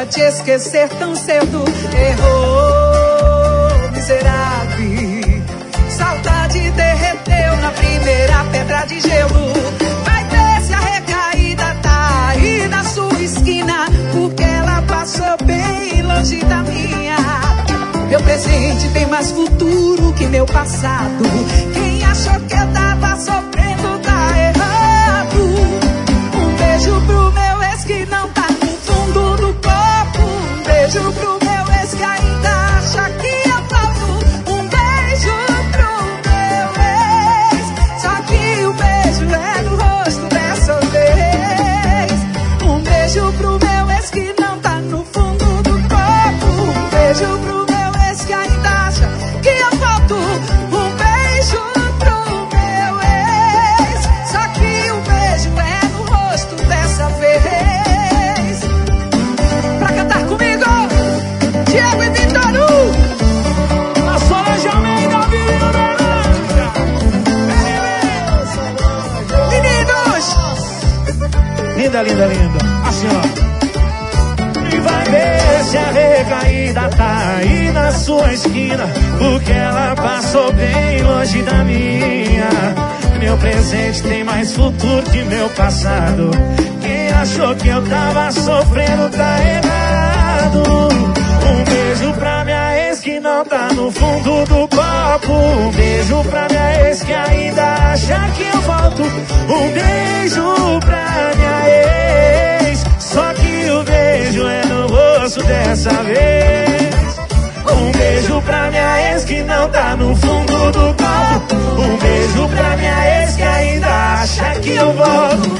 te esquecer tão cedo. Errou, miserável. Saudade derreteu na primeira pedra de gelo. Vai ver se a recaída tá aí na sua esquina, porque ela passou bem longe da minha. Meu presente tem mais futuro que meu passado. Quem achou que eu tava sofrendo tá errado. Um beijo pro meu ex que não tá no fundo do copo. Um beijo pro meu ex que ainda acha que eu volto. Um beijo pro meu ex, só que o beijo é no rosto dessa vez. Um beijo pro meu ex que não tá no fundo do copo. Um beijo pro meu ex que ainda acha que eu volto. Um beijo pro meu ex, só que o beijo é no rosto dessa vez. Pra cantar comigo, Diego e Vitor. A Solange Almeida, Meninos! linda, linda, linda. Assim, ó. E vai ver se a recaída tá aí na sua esquina, porque ela passou bem longe da minha. Meu presente tem mais futuro que meu passado. Quem achou que eu tava sofrendo tá errado. Um beijo pra minha ex que não tá no fundo do copo. Um beijo pra minha ex que ainda acha que eu volto. Um beijo pra minha ex, só que o beijo é no rosto dessa vez. Um beijo pra minha ex que não tá no fundo do copo. Um beijo pra minha ex que ainda acha que eu volto.